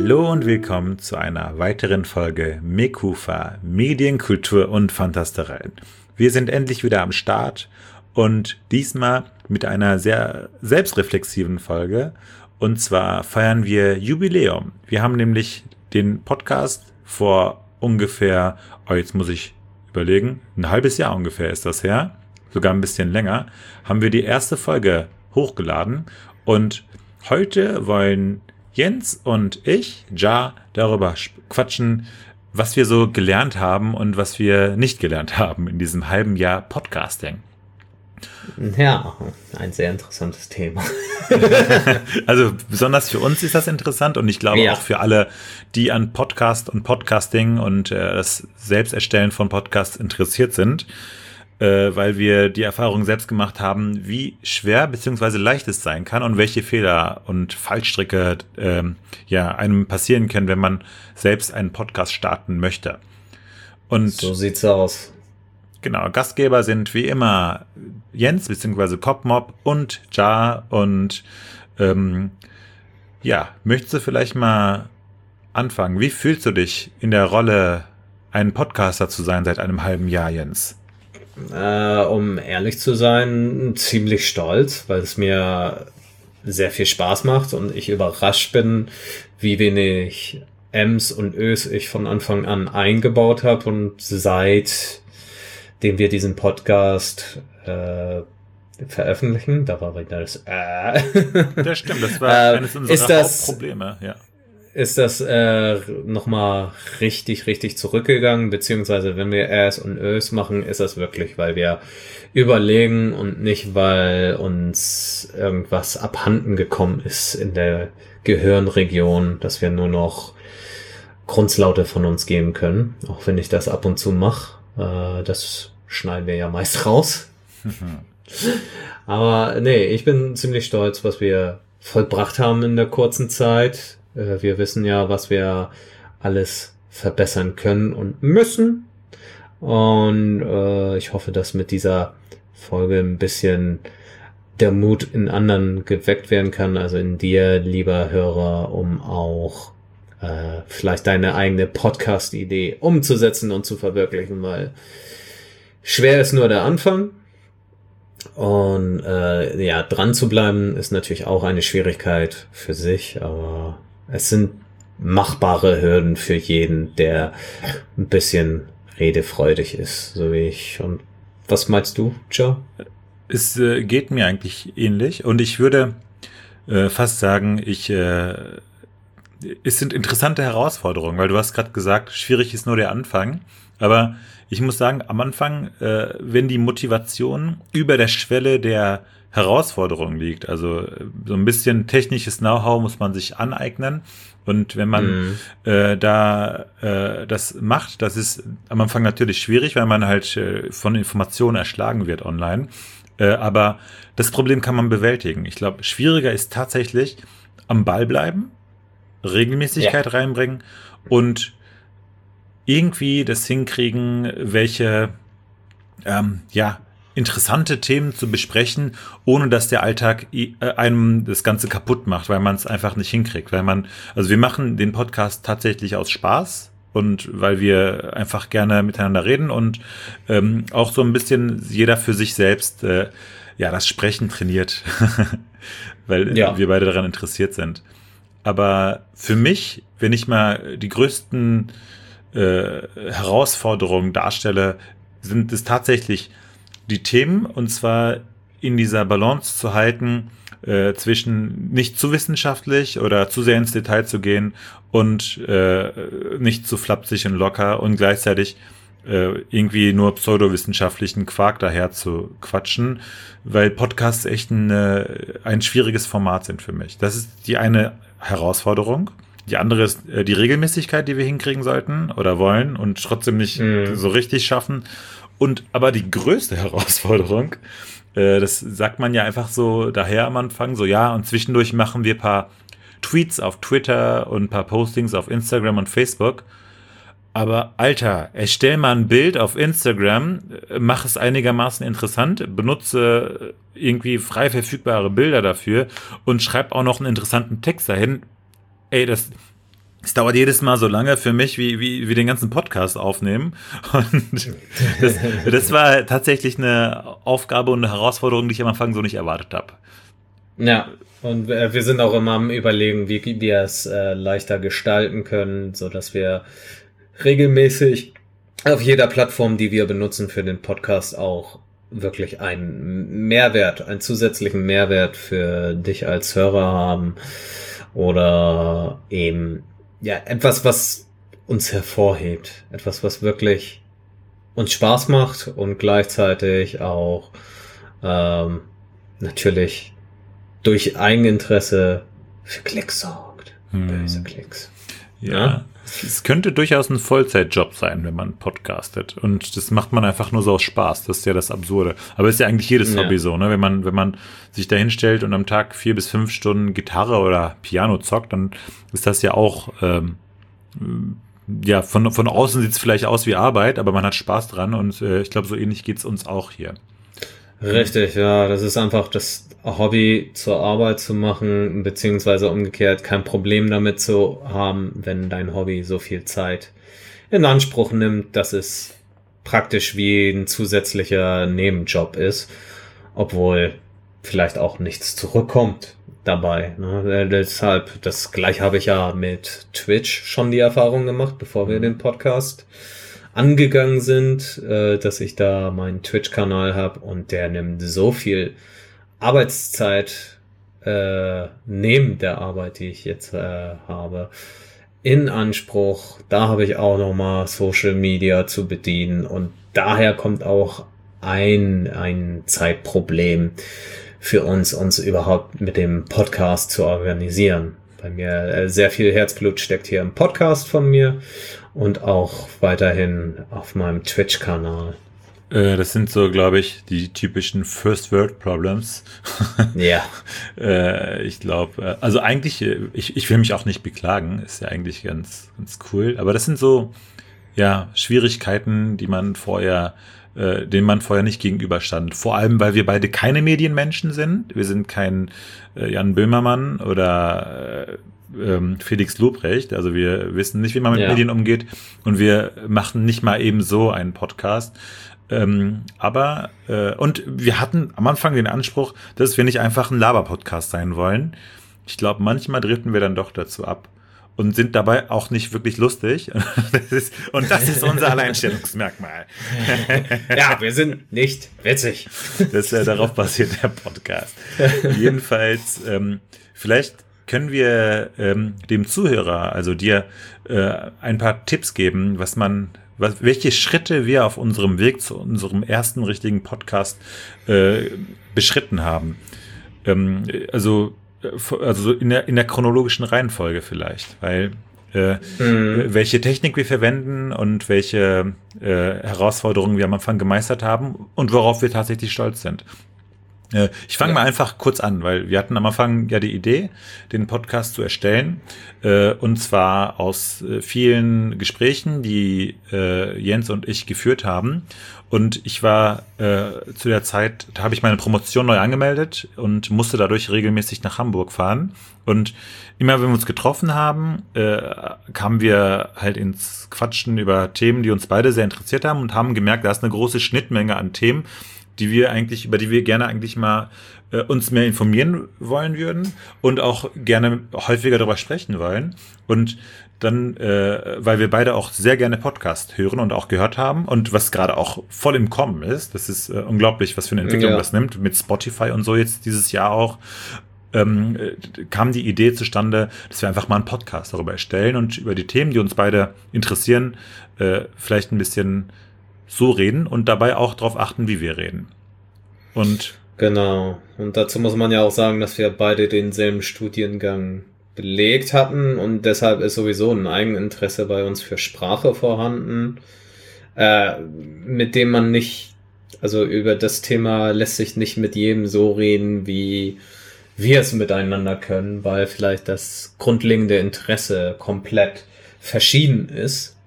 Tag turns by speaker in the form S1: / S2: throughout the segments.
S1: Hallo und willkommen zu einer weiteren Folge MEKUFA, Medien, Kultur und Fantastereien. Wir sind endlich wieder am Start und diesmal mit einer sehr selbstreflexiven Folge. Und zwar feiern wir Jubiläum. Wir haben nämlich den Podcast vor ungefähr, jetzt muss ich überlegen, ein halbes Jahr ungefähr ist das her, sogar ein bisschen länger, haben wir die erste Folge hochgeladen. Und heute wollen Jens und ich, Ja, darüber quatschen, was wir so gelernt haben und was wir nicht gelernt haben in diesem halben Jahr Podcasting.
S2: Ja, ein sehr interessantes Thema.
S1: Also besonders für uns ist das interessant und ich glaube auch für alle, die an Podcast und Podcasting und das Selbsterstellen von Podcasts interessiert sind, weil wir die Erfahrung selbst gemacht haben, wie schwer bzw. leicht es sein kann und welche Fehler und Fallstricke einem passieren können, wenn man selbst einen Podcast starten möchte. Und
S2: so sieht's aus.
S1: Genau, Gastgeber sind wie immer Jens bzw. Kopmob und Ja und möchtest du vielleicht mal anfangen? Wie fühlst du dich in der Rolle, ein Podcaster zu sein seit einem halben Jahr, Jens?
S2: Um ehrlich zu sein, ziemlich stolz, weil es mir sehr viel Spaß macht und ich überrascht bin, wie wenig Ms und Ös ich von Anfang an eingebaut habe und seitdem wir diesen Podcast veröffentlichen, da war wieder das
S1: Das stimmt, das war eines unserer Hauptprobleme, ja.
S2: Ist das nochmal richtig zurückgegangen, beziehungsweise wenn wir Äs und Ös machen, ist das wirklich, weil wir überlegen und nicht, weil uns irgendwas abhanden gekommen ist in der Gehirnregion, dass wir nur noch Grunzlaute von uns geben können, auch wenn ich das ab und zu mache. Das schneiden wir ja meist raus. Aber nee, ich bin ziemlich stolz, was wir vollbracht haben in der kurzen Zeit. Wir wissen ja, was wir alles verbessern können und müssen. Und ich hoffe, dass mit dieser Folge ein bisschen der Mut in anderen geweckt werden kann. Also in dir, lieber Hörer, um auch vielleicht deine eigene Podcast-Idee umzusetzen und zu verwirklichen, weil schwer ist nur der Anfang. Und dran zu bleiben ist natürlich auch eine Schwierigkeit für sich, aber es sind machbare Hürden für jeden, der ein bisschen redefreudig ist, so wie ich. Und was meinst du, Joe?
S1: Es geht mir eigentlich ähnlich und ich würde fast sagen, es sind interessante Herausforderungen, weil du hast gerade gesagt, schwierig ist nur der Anfang, aber ich muss sagen, am Anfang, wenn die Motivation über der Schwelle der Herausforderung liegt, also so ein bisschen technisches Know-how muss man sich aneignen und wenn man das macht, das ist am Anfang natürlich schwierig, weil man halt von Informationen erschlagen wird online, aber das Problem kann man bewältigen. Ich glaube, schwieriger ist tatsächlich am Ball bleiben, Regelmäßigkeit reinbringen und irgendwie das hinkriegen, welche interessante Themen zu besprechen, ohne dass der Alltag einem das Ganze kaputt macht, weil man es einfach nicht hinkriegt. Wir machen den Podcast tatsächlich aus Spaß und weil wir einfach gerne miteinander reden und auch so ein bisschen jeder für sich selbst das Sprechen trainiert, weil wir beide daran interessiert sind. Aber für mich, wenn ich mal die größten Herausforderungen darstelle, sind es tatsächlich die Themen, und zwar in dieser Balance zu halten, zwischen nicht zu wissenschaftlich oder zu sehr ins Detail zu gehen und nicht zu flapsig und locker und gleichzeitig irgendwie nur pseudowissenschaftlichen Quark daher zu quatschen, weil Podcasts echt ein schwieriges Format sind für mich. Das ist die eine Herausforderung. Die andere ist die Regelmäßigkeit, die wir hinkriegen sollten oder wollen und trotzdem nicht so richtig schaffen. Aber die größte Herausforderung, das sagt man ja einfach so daher am Anfang, und zwischendurch machen wir ein paar Tweets auf Twitter und ein paar Postings auf Instagram und Facebook. Aber Alter, erstell mal ein Bild auf Instagram, mach es einigermaßen interessant, benutze irgendwie frei verfügbare Bilder dafür und schreib auch noch einen interessanten Text dahin. Ey, das Es dauert jedes Mal so lange für mich, wie den ganzen Podcast aufnehmen. Und das war tatsächlich eine Aufgabe und eine Herausforderung, die ich am Anfang so nicht erwartet habe.
S2: Ja, und wir sind auch immer am Überlegen, wie wir es leichter gestalten können, so dass wir regelmäßig auf jeder Plattform, die wir benutzen für den Podcast, auch wirklich einen zusätzlichen Mehrwert für dich als Hörer haben oder eben ja etwas, was uns hervorhebt, etwas, was wirklich uns Spaß macht und gleichzeitig auch natürlich durch Eigeninteresse für Klicks sorgt. Böse Klicks.
S1: Ja. Es könnte durchaus ein Vollzeitjob sein, wenn man podcastet. Und das macht man einfach nur so aus Spaß. Das ist ja das Absurde. Aber ist ja eigentlich jedes Hobby so, ne? Wenn man sich da hinstellt und am Tag 4 bis 5 Stunden Gitarre oder Piano zockt, dann ist das ja auch, ja, von außen sieht es vielleicht aus wie Arbeit, aber man hat Spaß dran und ich glaube, so ähnlich geht's uns auch hier.
S2: Richtig, ja, das ist einfach das Hobby zur Arbeit zu machen, beziehungsweise umgekehrt kein Problem damit zu haben, wenn dein Hobby so viel Zeit in Anspruch nimmt, dass es praktisch wie ein zusätzlicher Nebenjob ist, obwohl vielleicht auch nichts zurückkommt dabei. Ne? Deshalb, das gleich habe ich ja mit Twitch schon die Erfahrung gemacht, bevor wir den Podcast angegangen sind, dass ich da meinen Twitch-Kanal habe und der nimmt so viel Arbeitszeit neben der Arbeit, die ich jetzt habe, in Anspruch. Da habe ich auch nochmal Social Media zu bedienen und daher kommt auch ein Zeitproblem für uns überhaupt mit dem Podcast zu organisieren. Bei mir sehr viel Herzblut steckt hier im Podcast von mir und auch weiterhin auf meinem Twitch-Kanal.
S1: Das sind so, glaube ich, die typischen First-World-Problems.
S2: Ja.
S1: Ich glaube, also eigentlich, ich will mich auch nicht beklagen, ist ja eigentlich ganz cool. Aber das sind so, ja, Schwierigkeiten, denen man vorher nicht gegenüberstand. Vor allem, weil wir beide keine Medienmenschen sind. Wir sind kein Jan Böhmermann oder Felix Lobrecht. Also wir wissen nicht, wie man mit Medien umgeht. Und wir machen nicht mal eben so einen Podcast. Aber und wir hatten am Anfang den Anspruch, dass wir nicht einfach ein Laber-Podcast sein wollen. Ich glaube, manchmal driften wir dann doch dazu ab. Und sind dabei auch nicht wirklich lustig. Das ist unser Alleinstellungsmerkmal.
S2: Ja, wir sind nicht witzig.
S1: Darauf basiert der Podcast. Jedenfalls, vielleicht können wir dem Zuhörer, also dir, ein paar Tipps geben, welche Schritte wir auf unserem Weg zu unserem ersten richtigen Podcast beschritten haben. Also in der chronologischen Reihenfolge vielleicht, weil welche Technik wir verwenden und welche Herausforderungen wir am Anfang gemeistert haben und worauf wir tatsächlich stolz sind. Ich fange mal einfach kurz an, weil wir hatten am Anfang ja die Idee, den Podcast zu erstellen, und zwar aus vielen Gesprächen, die Jens und ich geführt haben. Und ich war zu der Zeit, da habe ich meine Promotion neu angemeldet und musste dadurch regelmäßig nach Hamburg fahren. Und immer wenn wir uns getroffen haben, kamen wir halt ins Quatschen über Themen, die uns beide sehr interessiert haben und haben gemerkt, da ist eine große Schnittmenge an Themen, über die wir gerne eigentlich mal uns mehr informieren wollen würden und auch gerne häufiger darüber sprechen wollen. Und dann, weil wir beide auch sehr gerne Podcast hören und auch gehört haben und was gerade auch voll im Kommen ist, das ist unglaublich, was für eine Entwicklung das nimmt, mit Spotify und so jetzt dieses Jahr auch, kam die Idee zustande, dass wir einfach mal einen Podcast darüber erstellen und über die Themen, die uns beide interessieren, vielleicht ein bisschen so reden und dabei auch darauf achten, wie wir reden. Und
S2: genau. Und dazu muss man ja auch sagen, dass wir beide denselben Studiengang belegt hatten und deshalb ist sowieso ein Eigeninteresse bei uns für Sprache vorhanden, mit dem man nicht, also über das Thema lässt sich nicht mit jedem so reden, wie wir es miteinander können, weil vielleicht das grundlegende Interesse komplett verschieden ist,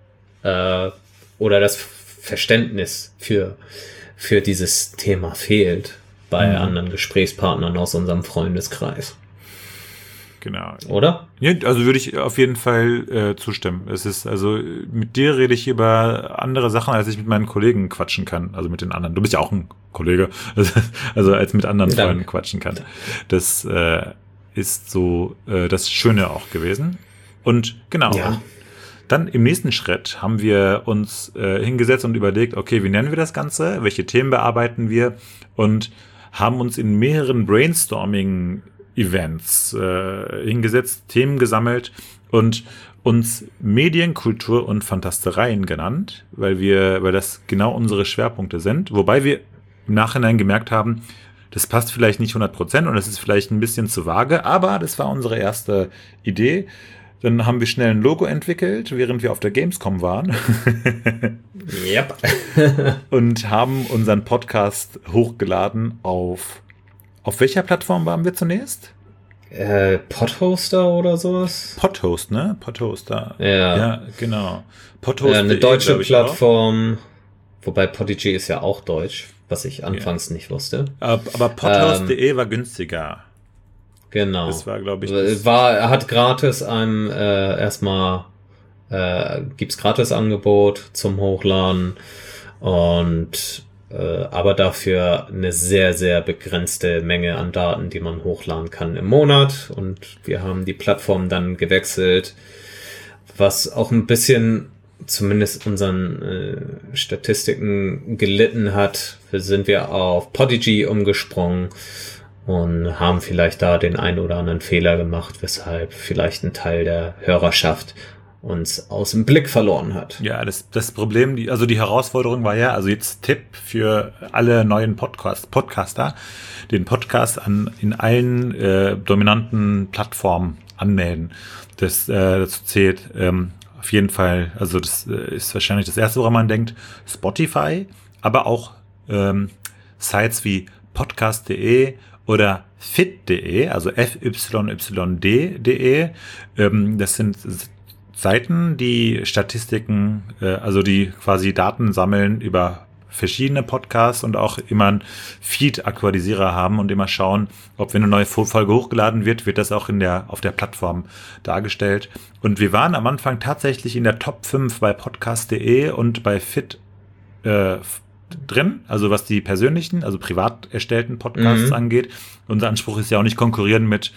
S2: oder das Verständnis für dieses Thema fehlt bei anderen Gesprächspartnern aus unserem Freundeskreis.
S1: Genau.
S2: Oder?
S1: Ja, also würde ich auf jeden Fall zustimmen. Es ist, also mit dir rede ich über andere Sachen, als ich mit meinen Kollegen quatschen kann. Also mit den anderen. Du bist ja auch ein Kollege. Also als mit anderen Freunden quatschen kann. Das ist so das Schöne auch gewesen. Und genau.
S2: Ja.
S1: Dann im nächsten Schritt haben wir uns hingesetzt und überlegt, okay, wie nennen wir das Ganze? Welche Themen bearbeiten wir? Und haben uns in mehreren Brainstorming-Events hingesetzt, Themen gesammelt und uns Medien, Kultur und Fantastereien genannt, weil das genau unsere Schwerpunkte sind. Wobei wir im Nachhinein gemerkt haben, das passt vielleicht nicht 100% und das ist vielleicht ein bisschen zu vage, aber das war unsere erste Idee. Dann haben wir schnell ein Logo entwickelt, während wir auf der Gamescom waren.
S2: Yep.
S1: Und haben unseren Podcast hochgeladen auf welcher Plattform waren wir zunächst?
S2: Podhoster oder sowas?
S1: Podhost, ne? Podhoster.
S2: Ja.
S1: Ja, genau. Podhost.
S2: Eine deutsche Plattform, wobei Podigy ist ja auch deutsch, was ich anfangs nicht wusste.
S1: Aber podhost.de war günstiger.
S2: Genau.
S1: Das war, glaube ich,
S2: hat gratis einem erstmal gibt's gratis Angebot zum Hochladen und aber dafür eine sehr, sehr begrenzte Menge an Daten, die man hochladen kann im Monat. Und wir haben die Plattform dann gewechselt, was auch ein bisschen zumindest unseren Statistiken gelitten hat. Sind wir auf Podigy umgesprungen und haben vielleicht da den einen oder anderen Fehler gemacht, weshalb vielleicht ein Teil der Hörerschaft uns aus dem Blick verloren hat.
S1: Ja, das Problem, die Herausforderung war ja, also jetzt Tipp für alle neuen Podcaster, den Podcast in allen dominanten Plattformen anmelden. Dazu zählt auf jeden Fall, also das ist wahrscheinlich das Erste, woran man denkt, Spotify, aber auch Sites wie podcast.de oder fit.de, also fyyd.de. Das sind Seiten, die Statistiken, also die quasi Daten sammeln über verschiedene Podcasts und auch immer einen Feed-Aktualisierer haben und immer schauen, ob wenn eine neue Folge hochgeladen wird, wird das auch auf der Plattform dargestellt. Und wir waren am Anfang tatsächlich in der Top 5 bei podcast.de und bei fit drin, also was die persönlichen, also privat erstellten Podcasts angeht. Unser Anspruch ist ja auch nicht konkurrieren mit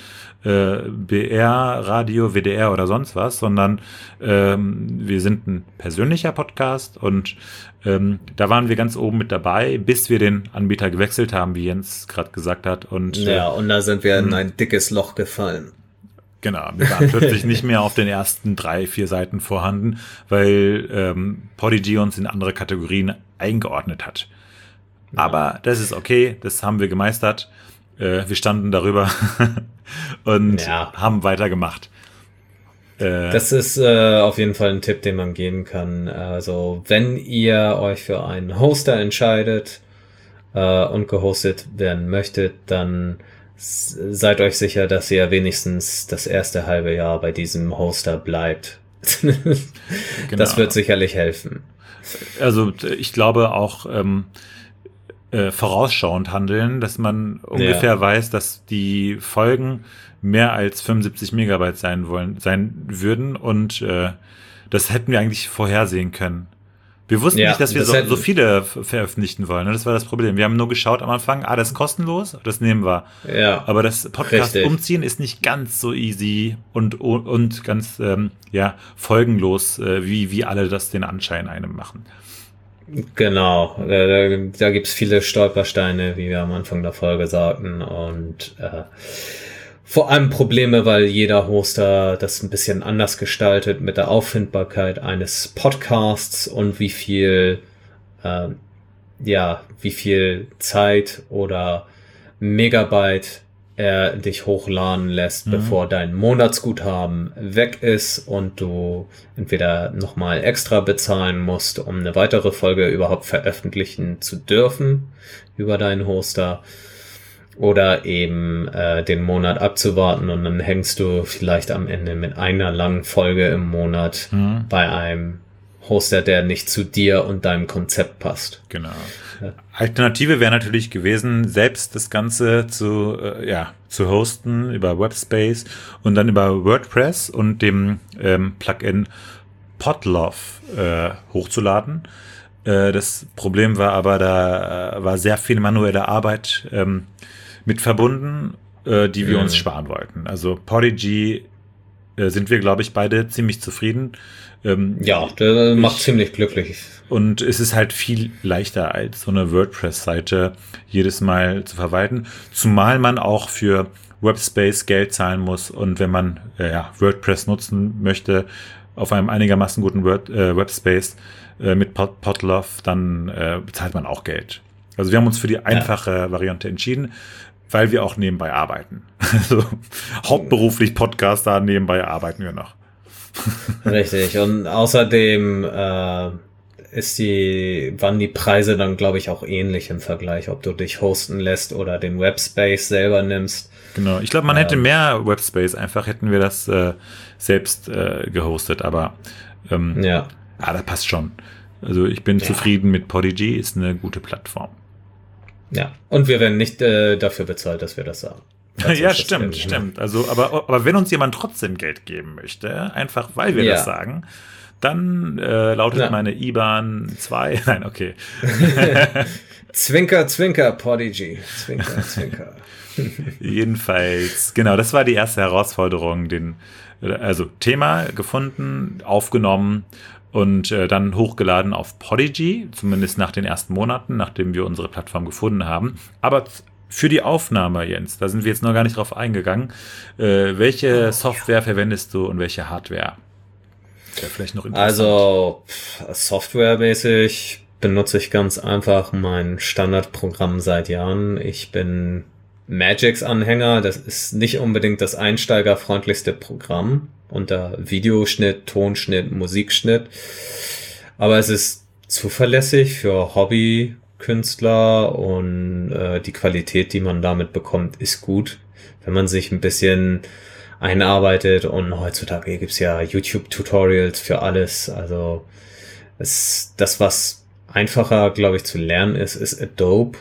S1: BR, Radio, WDR oder sonst was, sondern wir sind ein persönlicher Podcast und da waren wir ganz oben mit dabei, bis wir den Anbieter gewechselt haben, wie Jens gerade gesagt hat. Und
S2: und da sind wir in ein dickes Loch gefallen.
S1: Genau, wir waren plötzlich nicht mehr auf den ersten 3-4 Seiten vorhanden, weil Podigy uns in andere Kategorien eingeordnet hat. Ja. Aber das ist okay, das haben wir gemeistert. Wir standen darüber und haben weitergemacht.
S2: Das ist auf jeden Fall ein Tipp, den man geben kann. Also wenn ihr euch für einen Hoster entscheidet und gehostet werden möchtet, dann seid euch sicher, dass ihr wenigstens das erste halbe Jahr bei diesem Hoster bleibt. Genau. Das wird sicherlich helfen.
S1: Also ich glaube auch vorausschauend handeln, dass man ungefähr weiß, dass die Folgen mehr als 75 Megabyte sein würden und das hätten wir eigentlich vorhersehen können. Wir wussten nicht, dass wir so viele veröffentlichen wollen. Das war das Problem. Wir haben nur geschaut am Anfang, das ist kostenlos, das nehmen wir.
S2: Ja,
S1: aber das Podcast umziehen ist nicht ganz so easy und ganz folgenlos, wie alle das den Anschein einem machen.
S2: Genau, da gibt's viele Stolpersteine, wie wir am Anfang der Folge sagten und vor allem Probleme, weil jeder Hoster das ein bisschen anders gestaltet mit der Auffindbarkeit eines Podcasts und wie viel Zeit oder Megabyte er dich hochladen lässt, bevor dein Monatsguthaben weg ist und du entweder nochmal extra bezahlen musst, um eine weitere Folge überhaupt veröffentlichen zu dürfen über deinen Hoster, oder eben den Monat abzuwarten und dann hängst du vielleicht am Ende mit einer langen Folge im Monat bei einem Hoster, der nicht zu dir und deinem Konzept passt.
S1: Genau. Alternative wäre natürlich gewesen, selbst das Ganze zu hosten über Webspace und dann über WordPress und dem Plugin Podlove hochzuladen. Das Problem war aber, da war sehr viel manuelle Arbeit mit verbunden, die wir uns sparen wollten. Also Podigy sind wir, glaube ich, beide ziemlich zufrieden.
S2: Der macht ziemlich glücklich.
S1: Und es ist halt viel leichter, als so eine WordPress-Seite jedes Mal zu verwalten. Zumal man auch für Webspace Geld zahlen muss. Und wenn man WordPress nutzen möchte, auf einem einigermaßen guten Webspace mit Podlove, dann bezahlt man auch Geld. Also wir haben uns für die einfache Variante entschieden, weil wir auch nebenbei arbeiten. Also hauptberuflich Podcaster, nebenbei arbeiten wir noch.
S2: Richtig. Und außerdem waren die Preise dann, glaube ich, auch ähnlich im Vergleich, ob du dich hosten lässt oder den Webspace selber nimmst.
S1: Genau. Ich glaube, man hätte mehr Webspace, einfach hätten wir das selbst gehostet, aber da passt schon. Also ich bin zufrieden mit Podigy, ist eine gute Plattform.
S2: Ja, und wir werden nicht dafür bezahlt, dass wir das sagen.
S1: Ja, stimmt. Also, aber wenn uns jemand trotzdem Geld geben möchte, einfach weil wir das sagen, dann lautet meine IBAN 2. Nein, okay.
S2: Zwinker, Zwinker, Podigy. Zwinker, Zwinker.
S1: Jedenfalls, genau, das war die erste Herausforderung. Thema gefunden, aufgenommen und dann hochgeladen auf Podigy, zumindest nach den ersten Monaten, nachdem wir unsere Plattform gefunden haben. Aber für die Aufnahme, Jens, da sind wir jetzt noch gar nicht drauf eingegangen. Welche Software verwendest du und welche Hardware? Wäre vielleicht noch interessant.
S2: Also, softwaremäßig benutze ich ganz einfach mein Standardprogramm seit Jahren. Ich bin Magix-Anhänger. Das ist nicht unbedingt das einsteigerfreundlichste Programm unter Videoschnitt, Tonschnitt, Musikschnitt. Aber es ist zuverlässig für Hobbykünstler und die Qualität, die man damit bekommt, ist gut, wenn man sich ein bisschen einarbeitet. Und heutzutage gibt's ja YouTube-Tutorials für alles. Also das, was einfacher, glaube ich, zu lernen ist Adobe,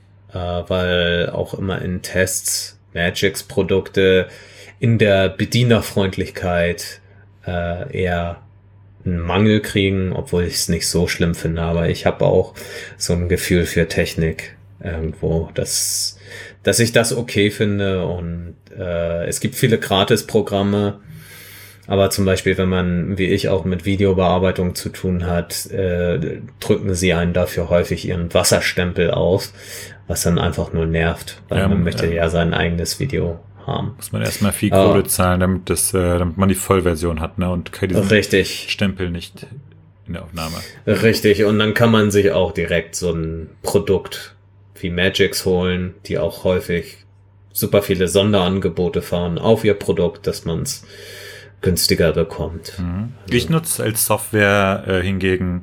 S2: weil auch immer in Tests Magix-Produkte in der Bedienerfreundlichkeit eher einen Mangel kriegen, obwohl ich es nicht so schlimm finde. Aber ich habe auch so ein Gefühl für Technik irgendwo, dass ich das okay finde. Und es gibt viele Gratis-Programme, aber zum Beispiel, wenn man, wie ich, auch mit Videobearbeitung zu tun hat, drücken sie einen dafür häufig ihren Wasserstempel aus, was dann einfach nur nervt, weil man möchte ja sein eigenes Video haben.
S1: Muss man erstmal viel Kohle zahlen, damit man die Vollversion hat, ne? Und diesen Stempel nicht in der Aufnahme.
S2: Richtig, und dann kann man sich auch direkt so ein Produkt wie Magix holen, die auch häufig super viele Sonderangebote fahren auf ihr Produkt, dass man es günstiger bekommt.
S1: Mhm. Also ich nutze als Software hingegen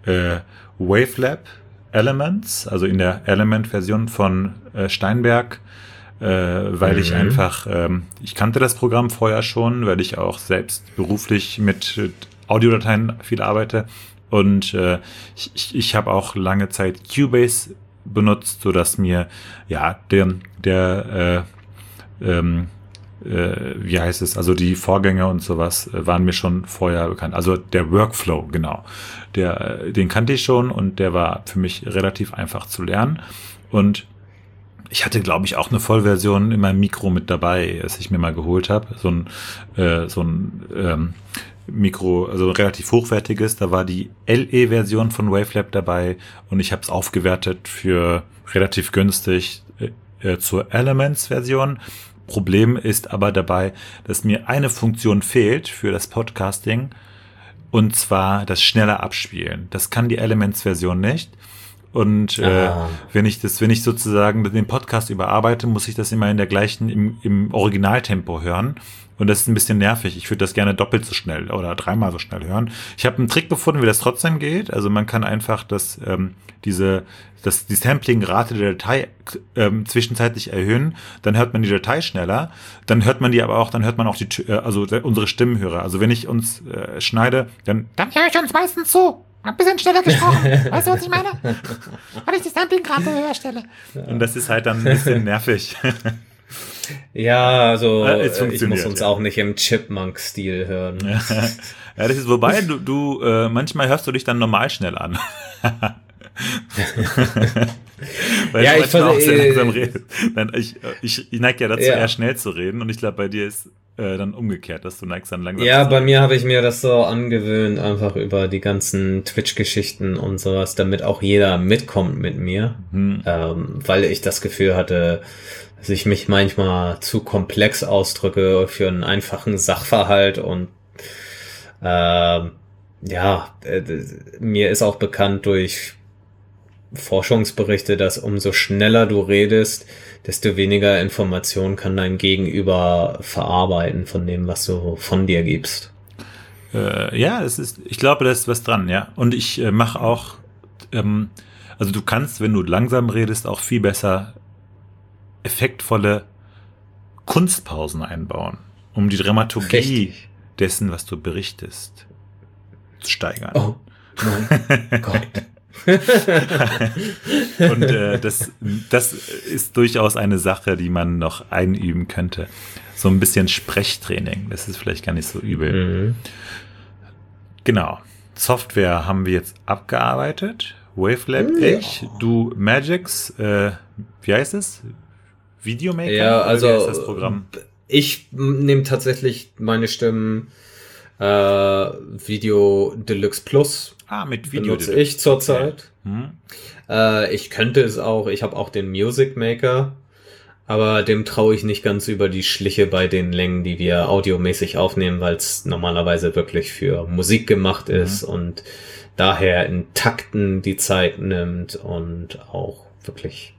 S1: Wavelab Elements, also in der Element-Version von Steinberg, weil ich einfach, ich kannte das Programm vorher schon, weil ich auch selbst beruflich mit Audiodateien viel arbeite und ich habe auch lange Zeit Cubase benutzt, so dass mir wie heißt es, also die Vorgänge und sowas waren mir schon vorher bekannt. Also der Workflow, genau. Den kannte ich schon und der war für mich relativ einfach zu lernen. Und ich hatte, glaube ich, auch eine Vollversion in meinem Mikro mit dabei, das ich mir mal geholt habe. So ein Mikro, also relativ hochwertiges. Da war die LE-Version von Wavelab dabei und ich habe es aufgewertet für relativ günstig zur Elements-Version. Problem ist aber dabei, dass mir eine Funktion fehlt für das Podcasting, und zwar das schnelle Abspielen. Das kann die Elements-Version nicht. Und wenn ich sozusagen den Podcast überarbeite, muss ich das immer in der gleichen, im Originaltempo hören. Und das ist ein bisschen nervig. Ich würde das gerne doppelt so schnell oder 3-mal so schnell hören. Ich habe einen Trick gefunden, wie das trotzdem geht. Also man kann einfach die Sampling-Rate der Datei zwischenzeitlich erhöhen. Dann hört man die Datei schneller. Dann hört man auch unsere Stimmenhörer. Also wenn ich uns schneide, dann höre ich uns meistens so. Ein bisschen schneller gesprochen. Weißt du, was ich meine? Weil ich die Sampling-Rate höher stelle. Und das ist halt dann ein bisschen nervig.
S2: Ja, also ich muss uns auch nicht im Chipmunk-Stil hören.
S1: Ja, das ist, wobei du manchmal hörst du dich dann normal schnell an. Weil ja, ich auch sehr langsam redest. Ich neige ja dazu, eher schnell zu reden, und ich glaube, bei dir ist dann umgekehrt, dass du neigst dann langsam.
S2: Ja, bei mir habe ich mir das so angewöhnt, einfach über die ganzen Twitch-Geschichten und sowas, damit auch jeder mitkommt mit mir, weil ich das Gefühl hatte, dass ich mich manchmal zu komplex ausdrücke für einen einfachen Sachverhalt, und mir ist auch bekannt durch Forschungsberichte, dass umso schneller du redest, desto weniger Informationen kann dein Gegenüber verarbeiten von dem, was du von dir gibst.
S1: Ich glaube, da ist was dran, ja. Und ich mache auch, also du kannst, wenn du langsam redest, auch viel besser effektvolle Kunstpausen einbauen, um die Dramaturgie dessen, was du berichtest, zu steigern.
S2: Oh mein Gott.
S1: Und das ist durchaus eine Sache, die man noch einüben könnte. So ein bisschen Sprechtraining, das ist vielleicht gar nicht so übel. Genau. Software haben wir jetzt abgearbeitet. Wavelab, du Magix, wie heißt es? Videomaker?
S2: Ja, also
S1: wie heißt das Programm?
S2: Ich nehme tatsächlich meine Stimmen Video Deluxe Plus.
S1: Mit Video
S2: benutze ich zurzeit. Ich könnte es auch, ich habe auch den Music Maker, aber dem traue ich nicht ganz über die Schliche bei den Längen, die wir audiomäßig aufnehmen, weil es normalerweise wirklich für Musik gemacht ist und daher in Takten die Zeit nimmt, und auch wirklich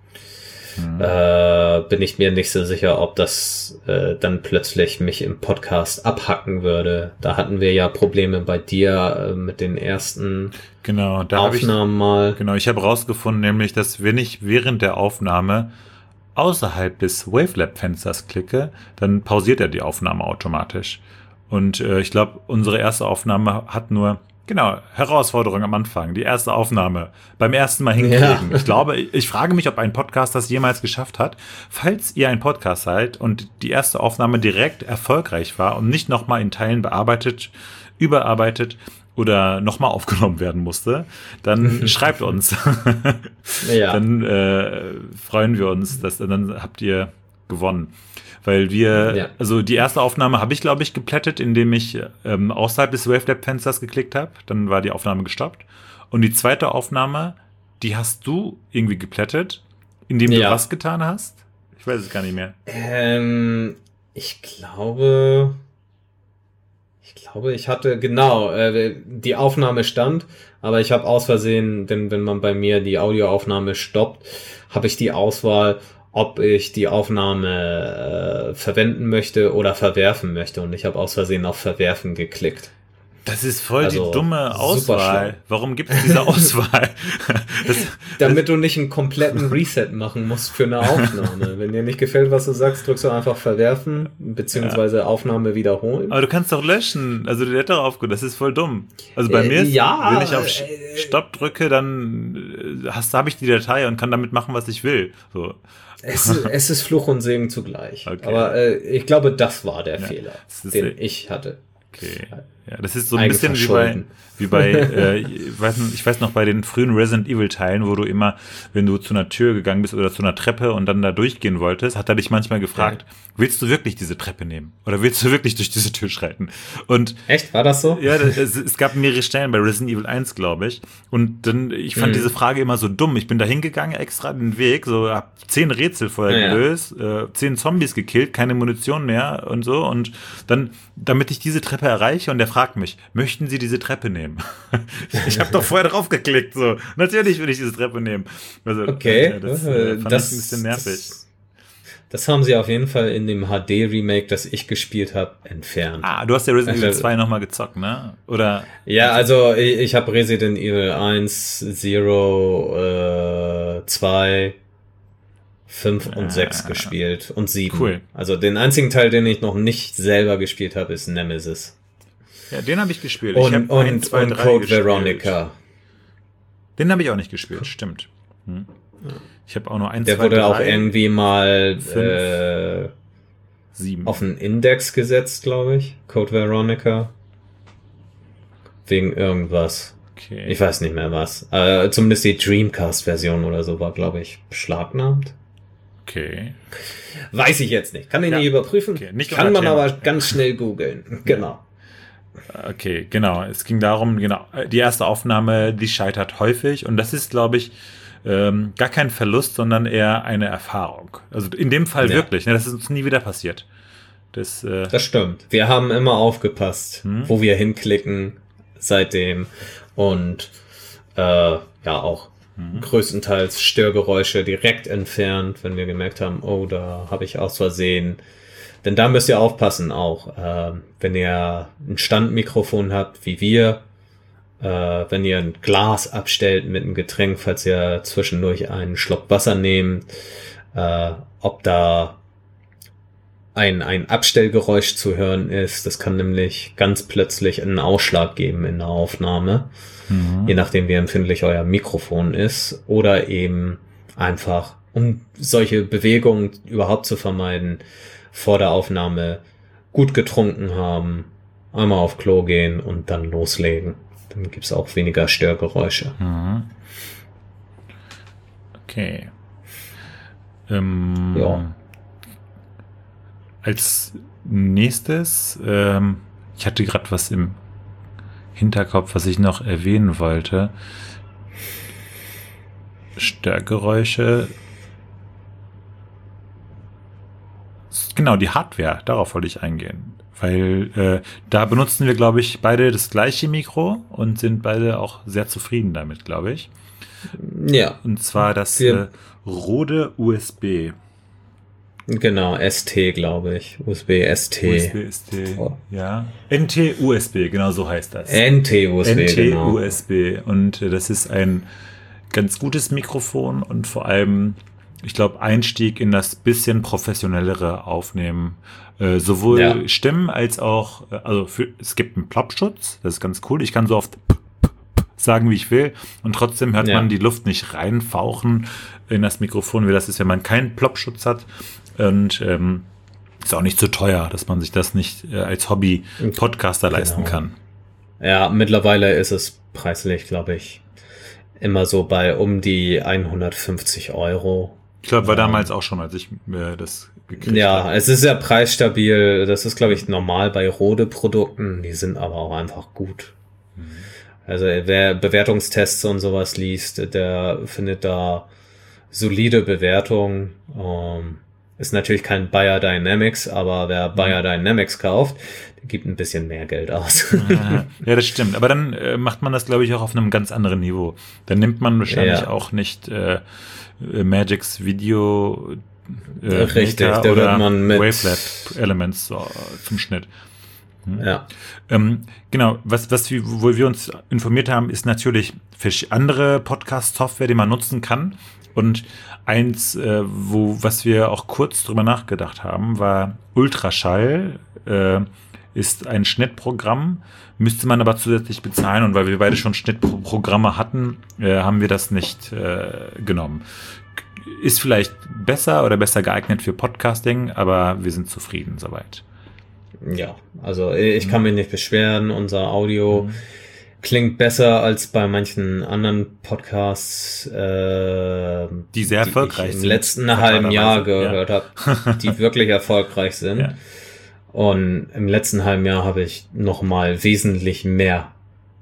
S2: bin ich mir nicht so sicher, ob das dann plötzlich mich im Podcast abhacken würde. Da hatten wir ja Probleme bei dir mit den ersten Aufnahmen mal.
S1: Genau, ich habe rausgefunden, nämlich, dass wenn ich während der Aufnahme außerhalb des Wavelab-Fensters klicke, dann pausiert er die Aufnahme automatisch. Und ich glaube, unsere erste Aufnahme hat nur Herausforderung am Anfang, die erste Aufnahme, beim ersten Mal hinkriegen. Ja. Ich frage mich, ob ein Podcast das jemals geschafft hat. Falls ihr ein Podcast seid und die erste Aufnahme direkt erfolgreich war und nicht nochmal in Teilen bearbeitet, überarbeitet oder nochmal aufgenommen werden musste, dann schreibt uns.
S2: Ja.
S1: Dann freuen wir uns, dann habt ihr gewonnen. Weil also die erste Aufnahme habe ich, glaube ich, geplättet, indem ich außerhalb des Wavelab-Fensters geklickt habe. Dann war die Aufnahme gestoppt. Und die zweite Aufnahme, die hast du irgendwie geplättet, indem du was getan hast? Ich weiß es gar nicht mehr.
S2: Ich glaube, ich hatte, die Aufnahme stand, aber ich habe aus Versehen, denn wenn man bei mir die Audioaufnahme stoppt, habe ich die Auswahl, ob ich die Aufnahme verwenden möchte oder verwerfen möchte. Und ich habe aus Versehen auf Verwerfen geklickt.
S1: Das ist voll die dumme Auswahl. Warum gibt es diese Auswahl?
S2: Damit du nicht einen kompletten Reset machen musst für eine Aufnahme. Wenn dir nicht gefällt, was du sagst, drückst du einfach Verwerfen, beziehungsweise Aufnahme wiederholen.
S1: Aber du kannst doch löschen. Also der hat doch aufgehört. Das ist voll dumm. Also bei mir ist, wenn ich auf Stopp drücke, dann habe ich die Datei und kann damit machen, was ich will. So.
S2: Es ist Fluch und Segen zugleich. Okay. Aber ich glaube, das war der Fehler, den ich hatte.
S1: Okay. Ja, das ist so ein bisschen wie bei ich weiß noch, bei den frühen Resident Evil Teilen, wo du immer, wenn du zu einer Tür gegangen bist oder zu einer Treppe und dann da durchgehen wolltest, hat er dich manchmal gefragt, willst du wirklich diese Treppe nehmen? Oder willst du wirklich durch diese Tür schreiten? Und
S2: echt? War das so?
S1: Ja, es gab mehrere Stellen bei Resident Evil 1, glaube ich. Und dann, ich fand diese Frage immer so dumm. Ich bin da hingegangen, extra den Weg, so hab 10 Rätsel vorher gelöst, 10 Zombies gekillt, keine Munition mehr und so. Und dann, damit ich diese Treppe erreiche und der fragt mich, möchten Sie diese Treppe nehmen? Ich habe doch vorher drauf geklickt, so. Natürlich will ich diese Treppe nehmen. Also,
S2: okay,
S1: das fand ich ein bisschen nervig.
S2: Das haben sie auf jeden Fall in dem HD-Remake, das ich gespielt habe, entfernt.
S1: Du hast ja Resident Evil 2 nochmal gezockt, ne? Oder?
S2: Ja, also ich habe Resident Evil 1, 0, 2, 5 und 6 gespielt und 7.
S1: Cool.
S2: Also den einzigen Teil, den ich noch nicht selber gespielt habe, ist Nemesis.
S1: Ja, den habe ich gespielt.
S2: Und,
S1: ich hab
S2: und,
S1: 1, 2,
S2: und
S1: 3
S2: Code
S1: gespielt.
S2: Veronica.
S1: Den habe ich auch nicht gespielt, stimmt. Ich habe auch nur 1,
S2: Der
S1: 2,
S2: wurde
S1: 3,
S2: auch irgendwie mal
S1: 7
S2: auf den Index gesetzt, glaube ich. Code Veronica. Wegen irgendwas.
S1: Okay.
S2: Ich weiß nicht mehr was. Zumindest die Dreamcast-Version oder so war, glaube ich, beschlagnahmt.
S1: Okay.
S2: Weiß ich jetzt nicht. Kann ich nicht überprüfen.
S1: Okay. Nicht
S2: Kann man
S1: Thema.
S2: aber ganz schnell googeln. Genau.
S1: Okay, genau. Es ging darum, die erste Aufnahme, die scheitert häufig und das ist, glaube ich, gar kein Verlust, sondern eher eine Erfahrung. Also in dem Fall wirklich, ne, das ist uns nie wieder passiert. Das
S2: stimmt. Wir haben immer aufgepasst, wo wir hinklicken seitdem und auch größtenteils Störgeräusche direkt entfernt, wenn wir gemerkt haben, oh, da habe ich aus Versehen. Denn da müsst ihr aufpassen auch, wenn ihr ein Standmikrofon habt, wie wir, wenn ihr ein Glas abstellt mit einem Getränk, falls ihr zwischendurch einen Schluck Wasser nehmt, ob da ein Abstellgeräusch zu hören ist. Das kann nämlich ganz plötzlich einen Ausschlag geben in der Aufnahme, je nachdem wie empfindlich euer Mikrofon ist, oder eben einfach, um solche Bewegungen überhaupt zu vermeiden, vor der Aufnahme gut getrunken haben, einmal auf Klo gehen und dann loslegen. Dann gibt's auch weniger Störgeräusche.
S1: Okay. Als nächstes, ich hatte gerade was im Hinterkopf, was ich noch erwähnen wollte. Störgeräusche. Genau, die Hardware, darauf wollte ich eingehen. Weil da benutzen wir, glaube ich, beide das gleiche Mikro und sind beide auch sehr zufrieden damit, glaube ich.
S2: Ja.
S1: Und zwar das Rode USB.
S2: Genau, ST, glaube ich. USB ST.
S1: USB-ST, ja. NT-USB, genau so heißt das.
S2: NT-USB, genau.
S1: NT-USB. Und das ist ein ganz gutes Mikrofon und vor allem, ich glaube, Einstieg in das bisschen professionellere Aufnehmen. Sowohl Stimmen als auch, es gibt einen Plopschutz, das ist ganz cool. Ich kann so oft sagen, wie ich will, und trotzdem hört man die Luft nicht reinfauchen in das Mikrofon, wie das ist, wenn man keinen Plopschutz hat. Und ist auch nicht so teuer, dass man sich das nicht als Hobby-Podcaster leisten kann.
S2: Ja, mittlerweile ist es preislich, glaube ich, immer so bei um die 150 Euro.
S1: Ich glaube, war damals auch schon, als ich das gekriegt habe.
S2: Ja, es ist ja preisstabil. Das ist, glaube ich, normal bei Rode-Produkten. Die sind aber auch einfach gut. Also wer Bewertungstests und sowas liest, der findet da solide Bewertungen. Ist natürlich kein Bayer Dynamics, aber wer Bayer Dynamics kauft, der gibt ein bisschen mehr Geld aus.
S1: Ja, das stimmt. Aber dann macht man das, glaube ich, auch auf einem ganz anderen Niveau. Dann nimmt man wahrscheinlich auch nicht Magix Video
S2: richtig, da
S1: oder
S2: wird man mit
S1: Wavelab Elements zum Schnitt.
S2: Ja.
S1: Genau, wo wir uns informiert haben, ist natürlich andere Podcast-Software, die man nutzen kann. Und eins, was wir auch kurz drüber nachgedacht haben, war Ultraschall. Ist ein Schnittprogramm, müsste man aber zusätzlich bezahlen, und weil wir beide schon Schnittprogramme hatten, haben wir das nicht genommen. Ist vielleicht besser oder besser geeignet für Podcasting, aber wir sind zufrieden soweit.
S2: Ja, also ich kann mich nicht beschweren, unser Audio klingt besser als bei manchen anderen Podcasts,
S1: die sehr erfolgreich
S2: ich im
S1: sind.
S2: letzten halben Jahr gehört habe, die wirklich erfolgreich sind. Ja. Und im letzten halben Jahr habe ich noch mal wesentlich mehr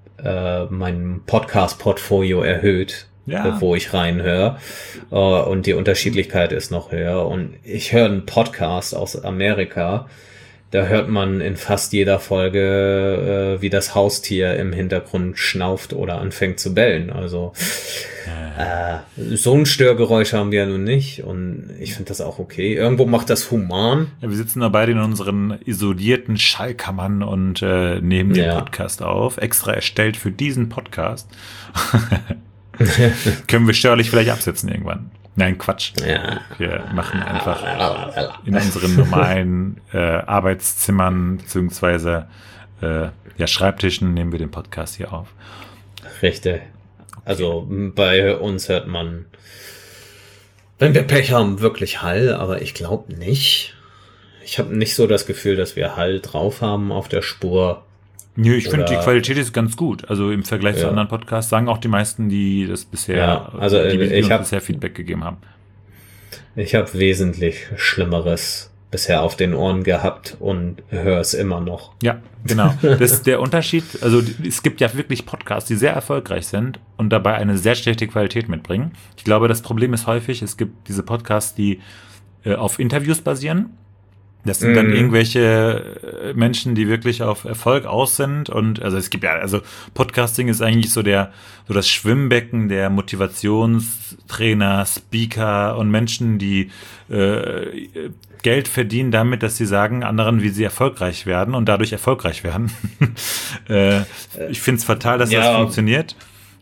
S2: mein Podcast-Portfolio erhöht, wo ich reinhöre. Und die Unterschiedlichkeit ist noch höher. Und ich höre einen Podcast aus Amerika, Da hört man in fast jeder Folge, wie das Haustier im Hintergrund schnauft oder anfängt zu bellen. Also so ein Störgeräusch haben wir ja nun nicht und ich finde das auch okay. Irgendwo macht das human.
S1: Ja, wir sitzen da beide in unseren isolierten Schallkammern und nehmen den Podcast auf. Extra erstellt für diesen Podcast. Können wir störlich vielleicht absetzen irgendwann. Nein, Quatsch.
S2: Ja.
S1: Wir machen einfach in unseren normalen Arbeitszimmern beziehungsweise Schreibtischen nehmen wir den Podcast hier auf.
S2: Richtig. Okay. Also bei uns hört man, wenn wir Pech haben, wirklich Hall, aber ich glaube nicht. Ich habe nicht so das Gefühl, dass wir Hall drauf haben auf der Spur.
S1: Nö, ich finde, die Qualität ist ganz gut. Also im Vergleich zu anderen Podcasts sagen auch die meisten, die das bisher, bisher Feedback gegeben haben.
S2: Ich habe wesentlich Schlimmeres bisher auf den Ohren gehabt und höre es immer noch.
S1: Ja, genau. Das ist der Unterschied. Also es gibt ja wirklich Podcasts, die sehr erfolgreich sind und dabei eine sehr schlechte Qualität mitbringen. Ich glaube, das Problem ist häufig, es gibt diese Podcasts, die auf Interviews basieren. Das sind dann irgendwelche Menschen, die wirklich auf Erfolg aus sind und also es gibt ja, also Podcasting ist eigentlich so das Schwimmbecken der Motivationstrainer, Speaker und Menschen, die Geld verdienen damit, dass sie sagen anderen, wie sie erfolgreich werden und dadurch erfolgreich werden. Ich finde es fatal, dass das funktioniert.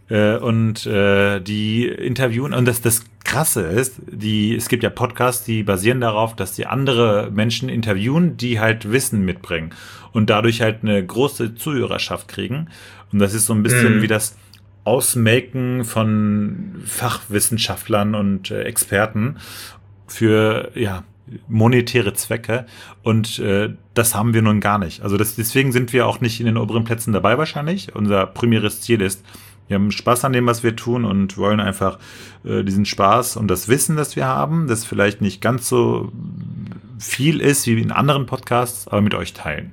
S1: Die interviewen, und das Krasse ist, es gibt ja Podcasts, die basieren darauf, dass die andere Menschen interviewen, die halt Wissen mitbringen und dadurch halt eine große Zuhörerschaft kriegen. Und das ist so ein bisschen wie das Ausmaken von Fachwissenschaftlern und Experten für, monetäre Zwecke. Und das haben wir nun gar nicht. Also deswegen sind wir auch nicht in den oberen Plätzen dabei wahrscheinlich. Unser primäres Ziel ist, wir haben Spaß an dem, was wir tun und wollen einfach diesen Spaß und das Wissen, das wir haben, das vielleicht nicht ganz so viel ist wie in anderen Podcasts, aber mit euch teilen.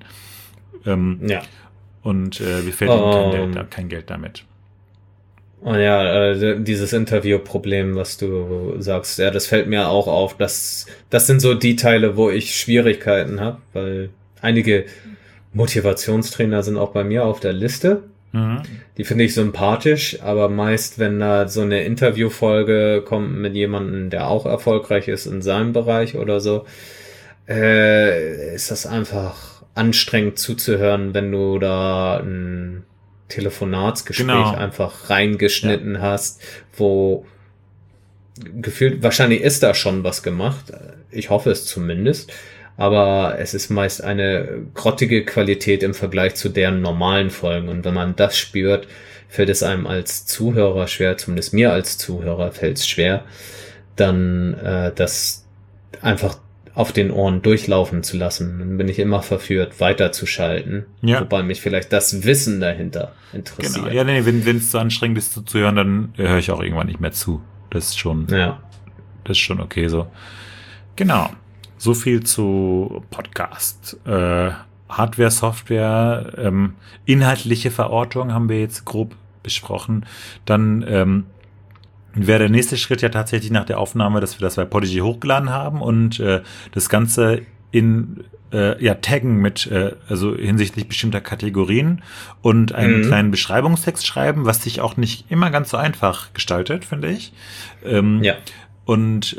S1: Und wir verdienen kein Geld damit.
S2: Und dieses Interviewproblem, was du sagst, das fällt mir auch auf. Das sind so die Teile, wo ich Schwierigkeiten habe, weil einige Motivationstrainer sind auch bei mir auf der Liste. Die finde ich sympathisch, aber meist, wenn da so eine Interviewfolge kommt mit jemandem, der auch erfolgreich ist in seinem Bereich oder so, ist das einfach anstrengend zuzuhören, wenn du da ein Telefonatsgespräch einfach reingeschnitten hast, wo gefühlt, wahrscheinlich ist da schon was gemacht, ich hoffe es zumindest, aber es ist meist eine grottige Qualität im Vergleich zu deren normalen Folgen. Und wenn man das spürt, fällt es einem als Zuhörer schwer, zumindest mir als Zuhörer fällt es schwer, dann das einfach auf den Ohren durchlaufen zu lassen. Dann bin ich immer verführt, weiterzuschalten, wobei mich vielleicht das Wissen dahinter interessiert.
S1: Genau. Wenn es so anstrengend ist zuzuhören, dann höre ich auch irgendwann nicht mehr zu. Das ist schon okay so. Genau. So viel zu Podcast. Hardware, Software, inhaltliche Verortung haben wir jetzt grob besprochen. Dann wäre der nächste Schritt ja tatsächlich nach der Aufnahme, dass wir das bei Podigy hochgeladen haben und das Ganze taggen mit, also hinsichtlich bestimmter Kategorien und einen kleinen Beschreibungstext schreiben, was sich auch nicht immer ganz so einfach gestaltet, finde ich. Und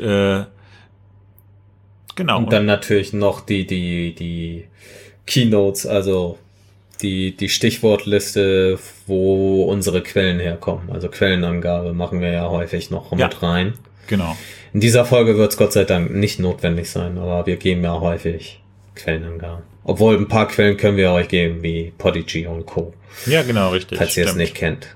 S1: genau.
S2: Und dann natürlich noch die Keynotes, also die Stichwortliste, wo unsere Quellen herkommen. Also Quellenangabe machen wir ja häufig noch mit rein.
S1: Genau.
S2: In dieser Folge wird es Gott sei Dank nicht notwendig sein, aber wir geben ja häufig Quellenangaben. Obwohl ein paar Quellen können wir euch geben, wie Podigy und Co.
S1: Ja, genau, richtig.
S2: Falls ihr es nicht kennt.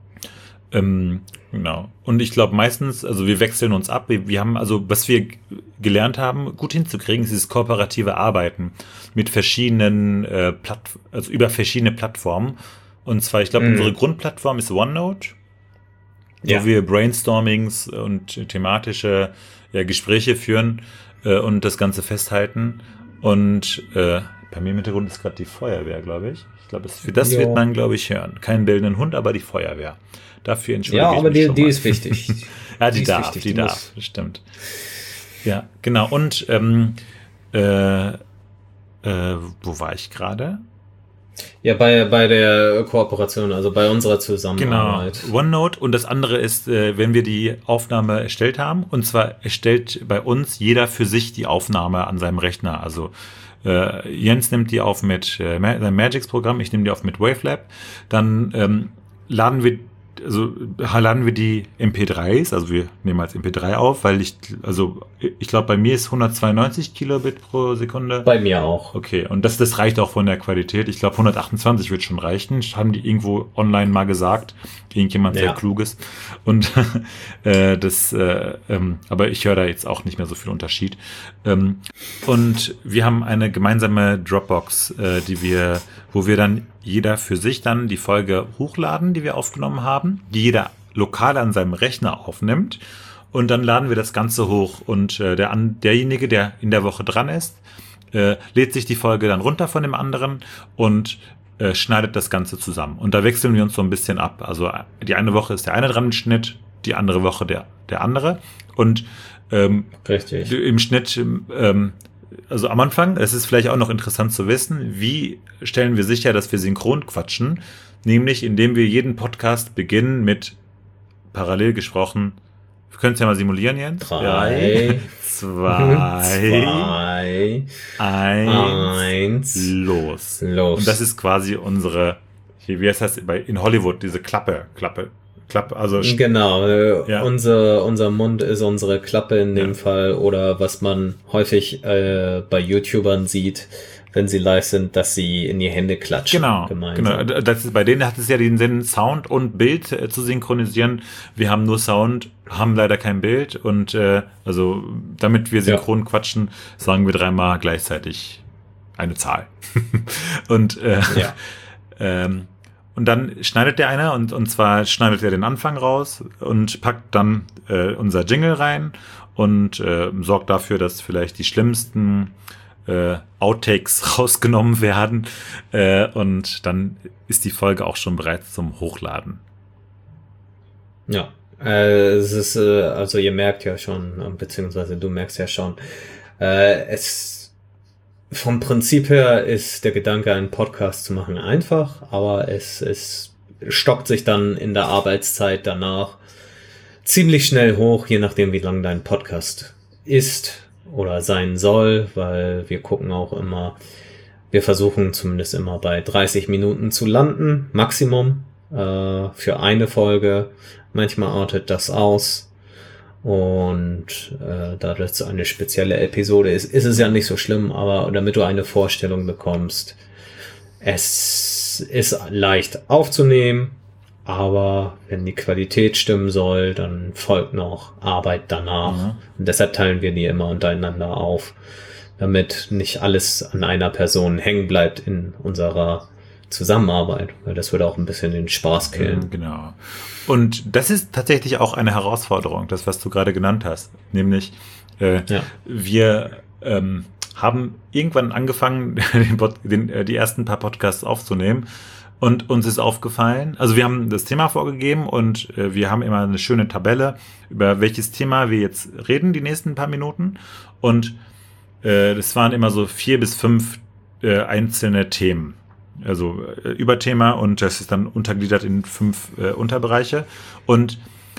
S1: Genau. Und ich glaube meistens, also wir wechseln uns ab. Wir haben, also was wir gelernt haben, gut hinzukriegen, ist dieses kooperative Arbeiten mit verschiedenen also über verschiedene Plattformen. Und zwar, ich glaube, unsere Grundplattform ist OneNote, wo wir Brainstormings und thematische Gespräche führen und das Ganze festhalten. Und bei mir im Hintergrund ist gerade die Feuerwehr, glaube ich. Ich glaube, das wird man, glaube ich, hören. Keinen bellenden Hund, aber die Feuerwehr. Dafür entschuldige ich mich.
S2: Ja, aber die ist wichtig.
S1: Die darf, stimmt. Ja, genau. Und Wo war ich gerade?
S2: Ja, bei der Kooperation, also bei unserer Zusammenarbeit.
S1: Genau, OneNote. Und das andere ist, wenn wir die Aufnahme erstellt haben. Und zwar erstellt bei uns jeder für sich die Aufnahme an seinem Rechner. Also Jens nimmt die auf mit seinem Magix-Programm, ich nehme die auf mit Wavelab. Dann laden wir die MP3s, also wir nehmen als MP3 auf, weil ich glaube, bei mir ist 192 Kilobit pro Sekunde.
S2: Bei mir auch.
S1: Okay, und das reicht auch von der Qualität. Ich glaube, 128 wird schon reichen. Haben die irgendwo online mal gesagt. Irgendjemand sehr Kluges. Und aber ich höre da jetzt auch nicht mehr so viel Unterschied. Und wir haben eine gemeinsame Dropbox, wo wir dann jeder für sich dann die Folge hochladen, die wir aufgenommen haben, die jeder lokal an seinem Rechner aufnimmt. Und dann laden wir das Ganze hoch. Und derjenige, der in der Woche dran ist, lädt sich die Folge dann runter von dem anderen und schneidet das Ganze zusammen. Und da wechseln wir uns so ein bisschen ab. Also die eine Woche ist der eine dran im Schnitt, die andere Woche der andere. Und
S2: richtig.
S1: Im Schnitt, also am Anfang, es ist vielleicht auch noch interessant zu wissen, wie stellen wir sicher, dass wir synchron quatschen, nämlich indem wir jeden Podcast beginnen mit parallel gesprochen. Wir können es ja mal simulieren, Jens.
S2: 3,
S1: 2, 1, los. Und das ist quasi unsere, wie heißt das in Hollywood, diese Klappe, also
S2: genau, unser Mund ist unsere Klappe in dem Fall, oder was man häufig bei YouTubern sieht, wenn sie live sind, dass sie in die Hände klatschen.
S1: Genau. Bei denen hat es ja den Sinn, Sound und Bild zu synchronisieren. Wir haben nur Sound, haben leider kein Bild und also damit wir synchron quatschen, sagen wir 3-mal gleichzeitig eine Zahl. Und und dann schneidet der einer und zwar schneidet er den Anfang raus und packt dann unser Jingle rein und sorgt dafür, dass vielleicht die schlimmsten Outtakes rausgenommen werden und dann ist die Folge auch schon bereit zum Hochladen.
S2: Ja, es ist, also ihr merkt ja schon, beziehungsweise du merkst ja schon, vom Prinzip her ist der Gedanke, einen Podcast zu machen, einfach, aber es stockt sich dann in der Arbeitszeit danach ziemlich schnell hoch, je nachdem, wie lang dein Podcast ist oder sein soll, weil wir gucken auch immer, wir versuchen zumindest immer bei 30 Minuten zu landen, Maximum, für eine Folge. Manchmal artet das aus. Und da das eine spezielle Episode ist es ja nicht so schlimm, aber damit du eine Vorstellung bekommst, es ist leicht aufzunehmen, aber wenn die Qualität stimmen soll, dann folgt noch Arbeit danach. Mhm. Und deshalb teilen wir die immer untereinander auf, damit nicht alles an einer Person hängen bleibt in unserer Zusammenarbeit, weil das würde auch ein bisschen den Spaß killen.
S1: Genau. Und das ist tatsächlich auch eine Herausforderung, das, was du gerade genannt hast. Nämlich, wir haben irgendwann angefangen, die ersten paar Podcasts aufzunehmen und uns ist aufgefallen, also wir haben das Thema vorgegeben und wir haben immer eine schöne Tabelle, über welches Thema wir jetzt reden, die nächsten paar Minuten. Und das waren immer so 4 bis 5 einzelne Themen. Also Überthema, und das ist dann untergliedert in 5 Unterbereiche. Und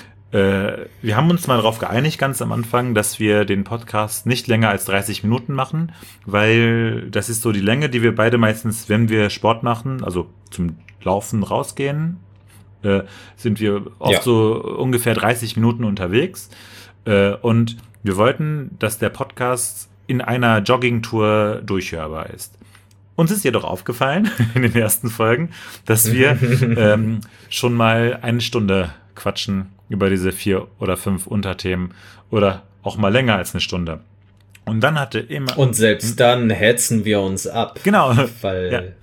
S1: wir haben uns mal darauf geeinigt, ganz am Anfang, dass wir den Podcast nicht länger als 30 Minuten machen, weil das ist so die Länge, die wir beide meistens, wenn wir Sport machen, also zum Laufen rausgehen, sind wir oft so ungefähr 30 Minuten unterwegs. Und wir wollten, dass der Podcast in einer Joggingtour durchhörbar ist. Uns ist jedoch aufgefallen in den ersten Folgen, dass wir schon mal 1 Stunde quatschen über diese 4 oder 5 Unterthemen oder auch mal länger als 1 Stunde. Und dann hatte immer...
S2: Und selbst dann hetzen wir uns ab.
S1: Genau.
S2: Weil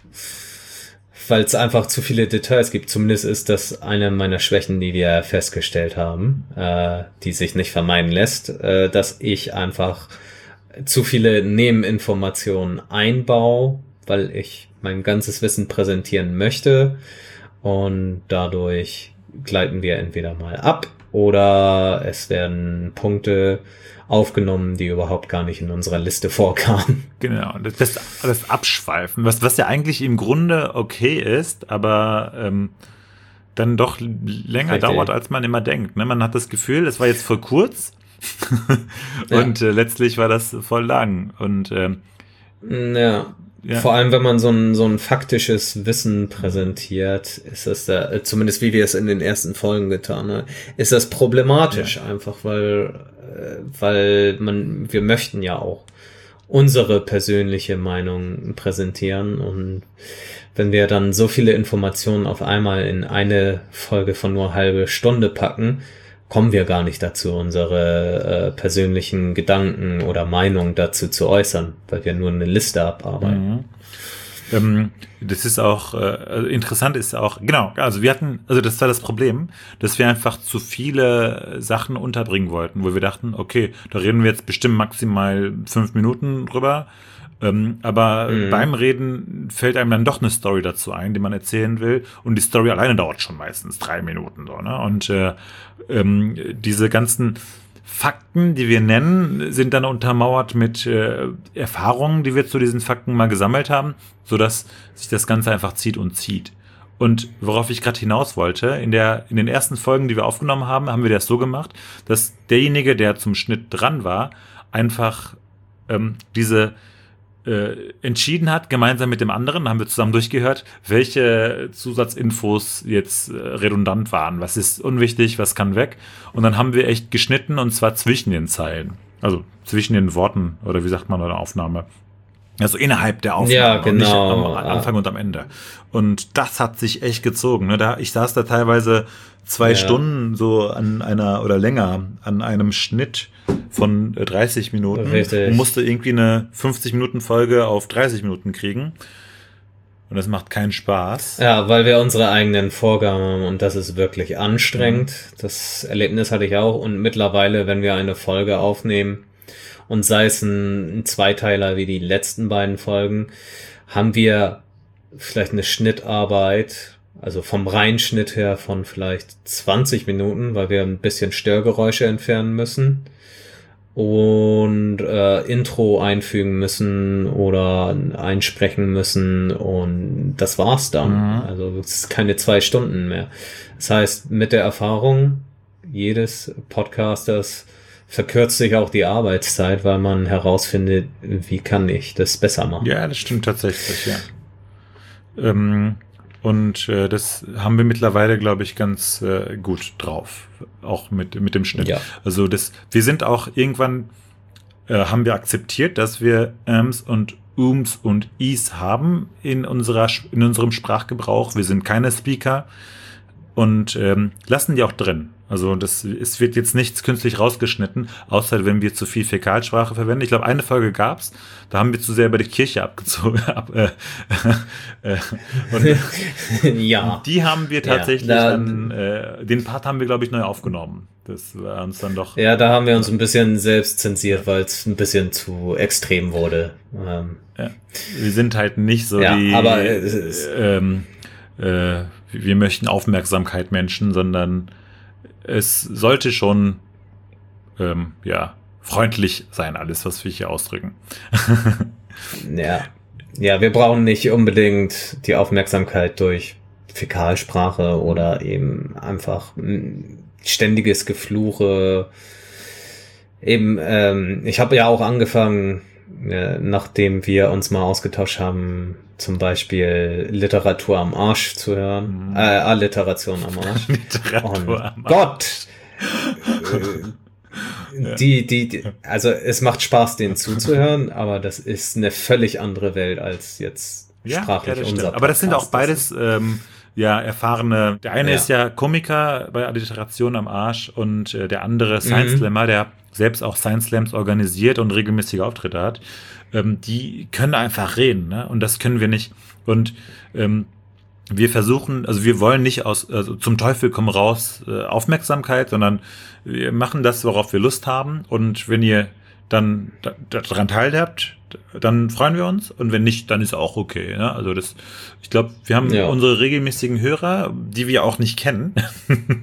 S2: es einfach zu viele Details gibt. Zumindest ist das eine meiner Schwächen, die wir festgestellt haben, die sich nicht vermeiden lässt, dass ich einfach zu viele Nebeninformationen einbaue, weil ich mein ganzes Wissen präsentieren möchte, und dadurch gleiten wir entweder mal ab oder es werden Punkte aufgenommen, die überhaupt gar nicht in unserer Liste vorkamen.
S1: Genau, das Abschweifen, was ja eigentlich im Grunde okay ist, aber dann doch länger dauert, als man immer denkt. Ne? Man hat das Gefühl, es war jetzt voll kurz und letztlich war das voll lang. Und
S2: vor allem, wenn man so ein faktisches Wissen präsentiert, ist das da, zumindest wie wir es in den ersten Folgen getan haben, ist das problematisch einfach, weil wir möchten ja auch unsere persönliche Meinung präsentieren, und wenn wir dann so viele Informationen auf einmal in eine Folge von nur halbe Stunde packen, kommen wir gar nicht dazu, unsere persönlichen Gedanken oder Meinung dazu zu äußern, weil wir nur eine Liste abarbeiten.
S1: Das ist auch, interessant ist auch, genau, also das war das Problem, dass wir einfach zu viele Sachen unterbringen wollten, wo wir dachten, okay, da reden wir jetzt bestimmt maximal 5 Minuten drüber, aber beim Reden fällt einem dann doch eine Story dazu ein, die man erzählen will, und die Story alleine dauert schon meistens 3 Minuten, so, ne? Und diese ganzen Fakten, die wir nennen, sind dann untermauert mit Erfahrungen, die wir zu diesen Fakten mal gesammelt haben, sodass sich das Ganze einfach zieht und zieht. Und worauf ich gerade hinaus wollte, in den ersten Folgen, die wir aufgenommen haben, haben wir das so gemacht, dass derjenige, der zum Schnitt dran war, einfach diese entschieden hat, gemeinsam mit dem anderen, haben wir zusammen durchgehört, welche Zusatzinfos jetzt redundant waren, was ist unwichtig, was kann weg, und dann haben wir echt geschnitten, und zwar zwischen den Zeilen, also zwischen den Worten, oder wie sagt man, oder Aufnahme, also innerhalb der Aufnahme,
S2: ja, genau,
S1: und nicht am Anfang und am Ende. Und das hat sich echt gezogen, ne? Ich saß da teilweise 2 Stunden so an einem Schnitt von 30 Minuten.
S2: Richtig.
S1: Und musste irgendwie eine 50-Minuten-Folge auf 30 Minuten kriegen. Und das macht keinen Spaß.
S2: Ja, weil wir unsere eigenen Vorgaben haben, und das ist wirklich anstrengend. Das Erlebnis hatte ich auch, und mittlerweile, wenn wir eine Folge aufnehmen, und sei es ein Zweiteiler wie die letzten beiden Folgen, haben wir vielleicht eine Schnittarbeit, also vom Reinschnitt her, von vielleicht 20 Minuten, weil wir ein bisschen Störgeräusche entfernen müssen und Intro einfügen müssen oder einsprechen müssen, und das war's dann. Also es ist keine 2 Stunden mehr. Das heißt, mit der Erfahrung jedes Podcasters verkürzt sich auch die Arbeitszeit, weil man herausfindet, wie kann ich das besser machen.
S1: Ja, das stimmt tatsächlich, ja. Und das haben wir mittlerweile, glaube ich, ganz gut drauf, auch mit dem Schnitt. Ja. Also wir sind auch irgendwann, haben wir akzeptiert, dass wir und Ums und Is haben in unserem Sprachgebrauch. Wir sind keine Speaker und lassen die auch drin. Also es wird jetzt nichts künstlich rausgeschnitten, außer wenn wir zu viel Fäkalsprache verwenden. Ich glaube, eine Folge gab's, da haben wir zu sehr über die Kirche abgezogen.
S2: Ja.
S1: Die haben wir tatsächlich den Part haben wir, glaube ich, neu aufgenommen. Das war uns dann doch...
S2: Ja, da haben wir uns ein bisschen selbst zensiert, weil es ein bisschen zu extrem wurde.
S1: Ja. Wir sind halt nicht so
S2: aber
S1: wir möchten Aufmerksamkeit Menschen, sondern es sollte schon freundlich sein, alles, was wir hier ausdrücken.
S2: Ja, wir brauchen nicht unbedingt die Aufmerksamkeit durch Fäkalsprache oder eben einfach ständiges Gefluche. Eben, ich habe ja auch angefangen, nachdem wir uns mal ausgetauscht haben, zum Beispiel Literatur am Arsch zu hören. Alliteration am Arsch.
S1: Literatur am Arsch.
S2: Gott! Also es macht Spaß, denen zuzuhören, aber das ist eine völlig andere Welt als jetzt sprachlich unser Podcast.
S1: Aber das sind auch beides erfahrene. Der eine ist ja Komiker bei Alliteration am Arsch, und der andere Science Slammer, der selbst auch Science Slams organisiert und regelmäßige Auftritte hat. Die können einfach reden, ne? Und das können wir nicht. Und wir versuchen, also wir wollen nicht zum Teufel komm raus Aufmerksamkeit, sondern wir machen das, worauf wir Lust haben. Und wenn ihr dann daran teilhabt, dann freuen wir uns. Und wenn nicht, dann ist auch okay. Ne? Also ich glaube, wir haben unsere regelmäßigen Hörer, die wir auch nicht kennen.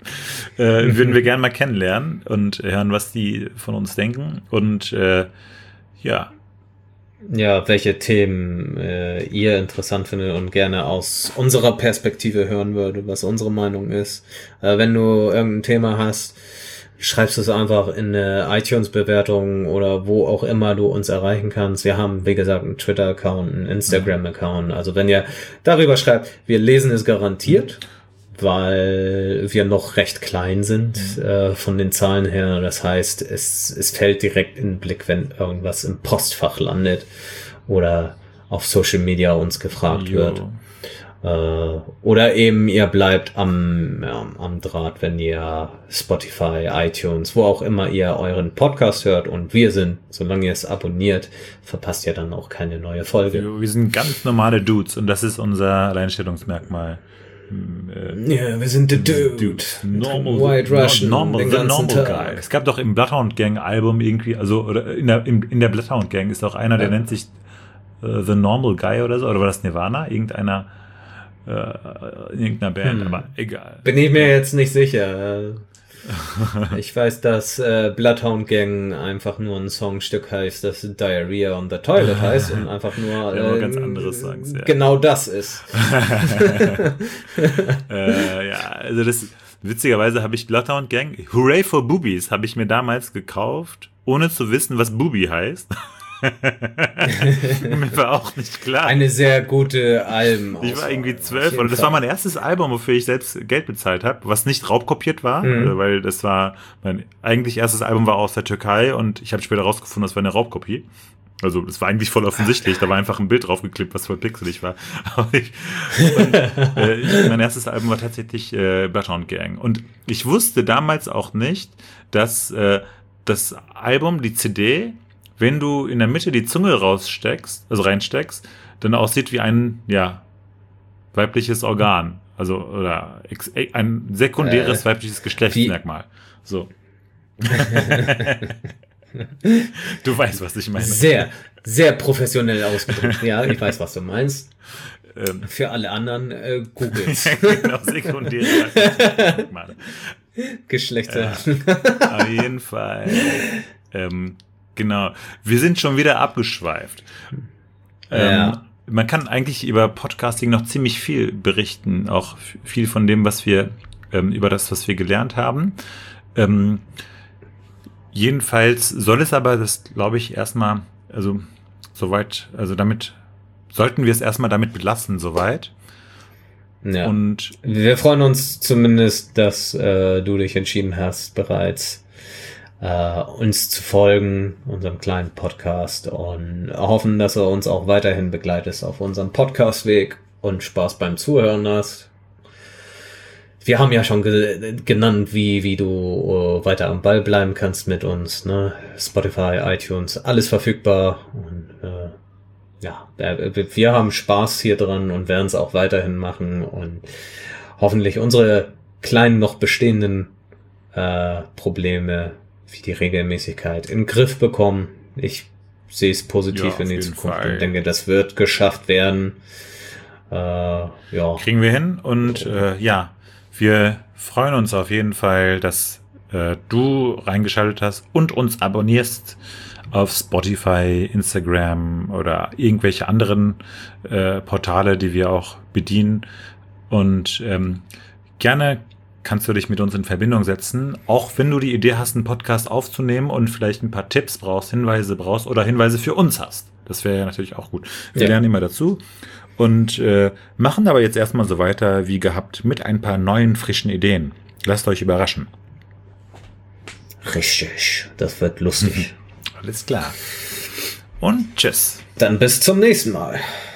S1: würden wir gerne mal kennenlernen und hören, was die von uns denken. Und ja.
S2: Ja, welche Themen ihr interessant findet und gerne aus unserer Perspektive hören würde, was unsere Meinung ist. Wenn du irgendein Thema hast, schreibst es einfach in eine iTunes-Bewertung oder wo auch immer du uns erreichen kannst. Wir haben, wie gesagt, einen Twitter-Account, einen Instagram-Account. Also wenn ihr darüber schreibt, wir lesen es garantiert, weil wir noch recht klein sind von den Zahlen her. Das heißt, es fällt direkt in den Blick, wenn irgendwas im Postfach landet oder auf Social Media uns gefragt wird. Oder eben ihr bleibt am Draht, wenn ihr Spotify, iTunes, wo auch immer ihr euren Podcast hört und wir sind, solange ihr es abonniert, verpasst ihr dann auch keine neue Folge.
S1: Wir sind ganz normale Dudes und das ist unser Alleinstellungsmerkmal.
S2: Ja, wir sind the Dude.
S1: White Russian. The normal guy. Es gab doch im Bloodhound Gang Album irgendwie, also oder in der Bloodhound Gang ist auch einer, der nennt sich The Normal Guy oder so, oder war das Nirvana? Irgendeiner in irgendeiner Band, aber egal.
S2: Bin ich mir jetzt nicht sicher. Ich weiß, dass Bloodhound Gang einfach nur ein Songstück heißt, das Diarrhea on the Toilet heißt und einfach nur
S1: ganz andere Songs, ja.
S2: Genau das ist.
S1: Ja, also das witzigerweise habe ich Bloodhound Gang, Hooray for Boobies, habe ich mir damals gekauft, ohne zu wissen, was Boobie heißt. Mir war auch nicht klar.
S2: Eine sehr gute Alben.
S1: Ich war irgendwie 12 und das war mein erstes Album, wofür ich selbst Geld bezahlt habe, was nicht raubkopiert war, weil das war mein eigentlich erstes Album war aus der Türkei und ich habe später rausgefunden, das war eine Raubkopie. Also es war eigentlich voll offensichtlich, da war einfach ein Bild draufgeklebt, was voll pixelig war. Mein erstes Album war tatsächlich Bloodhound Gang und ich wusste damals auch nicht, dass das Album, die CD, wenn du in der Mitte die Zunge reinsteckst, dann aussieht wie ein, weibliches Organ. Also, oder ein sekundäres weibliches Geschlechtsmerkmal. So. Du weißt, was ich meine.
S2: Sehr, sehr professionell ausgedrückt. Ja, ich weiß, was du meinst. Für alle anderen, Googles.
S1: Genau, sekundäre Geschlechtsmerkmale.
S2: Geschlechter.
S1: Auf jeden Fall. Genau. Wir sind schon wieder abgeschweift. Man kann eigentlich über Podcasting noch ziemlich viel berichten, auch viel von dem, was wir über das, was wir gelernt haben. Jedenfalls soll es aber das, glaube ich, erstmal, also soweit, also damit sollten wir es erstmal damit belassen, soweit.
S2: Ja. Und wir freuen uns zumindest, dass du dich entschieden hast, bereits uns zu folgen, unserem kleinen Podcast, und hoffen, dass er uns auch weiterhin begleitest auf unserem Podcastweg und Spaß beim Zuhören hast. Wir haben ja schon genannt, wie du weiter am Ball bleiben kannst mit uns, ne? Spotify, iTunes, alles verfügbar. Und wir haben Spaß hier dran und werden es auch weiterhin machen und hoffentlich unsere kleinen noch bestehenden Probleme wie die Regelmäßigkeit in den Griff bekommen. Ich sehe es positiv in die Zukunft und denke, das wird geschafft werden.
S1: Kriegen wir hin und wir freuen uns auf jeden Fall, dass du reingeschaltet hast und uns abonnierst auf Spotify, Instagram oder irgendwelche anderen Portale, die wir auch bedienen. Und gerne kannst du dich mit uns in Verbindung setzen, auch wenn du die Idee hast, einen Podcast aufzunehmen und vielleicht ein paar Tipps brauchst, Hinweise brauchst oder Hinweise für uns hast. Das wäre ja natürlich auch gut. Wir lernen immer dazu und machen aber jetzt erstmal so weiter wie gehabt mit ein paar neuen, frischen Ideen. Lasst euch überraschen.
S2: Richtig, das wird lustig.
S1: Alles klar. Und tschüss.
S2: Dann bis zum nächsten Mal.